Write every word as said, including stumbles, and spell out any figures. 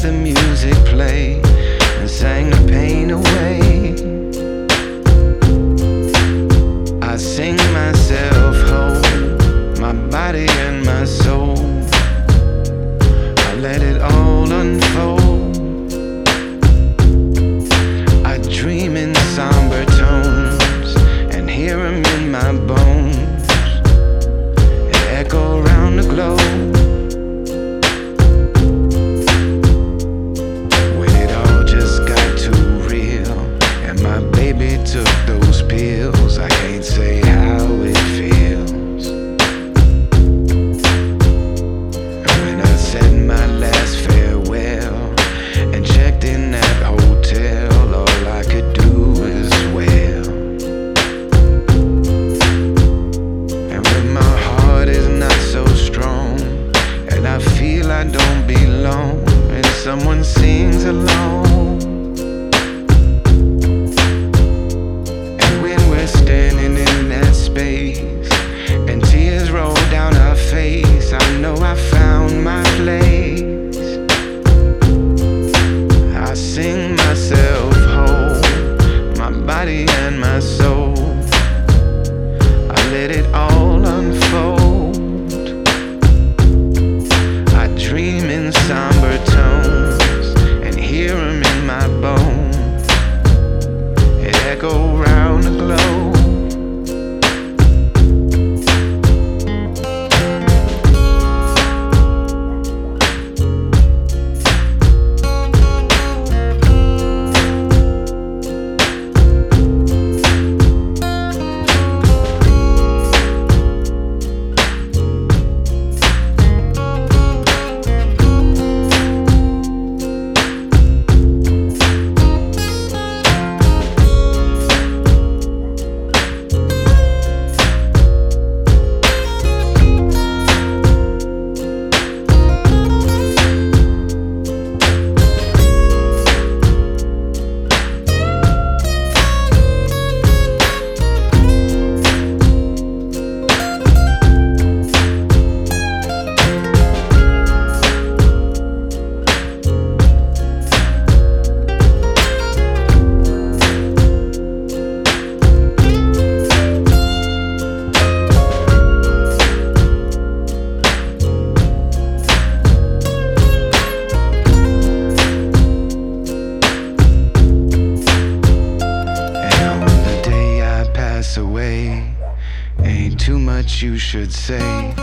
the music play and sang the pain away. I sing myself home, my body and my soul. I let it all unfold. I dream in somber tones and hear them in my bones. They echo around the globe. When it all just got too real and my baby took those pills, I can't say how it feels. And when I said my last farewell and checked in that hotel, all I could do is wail. And when my heart is not so strong and I feel I don't belong, and someone sings along, and when we're standing in that space and tears roll down our face, I know I found my place. I sing myself whole, my body and my soul. I let it all unfold. I dream in somber tones and hear them in my bones. It echo round the globe. Away, ain't too much you should say.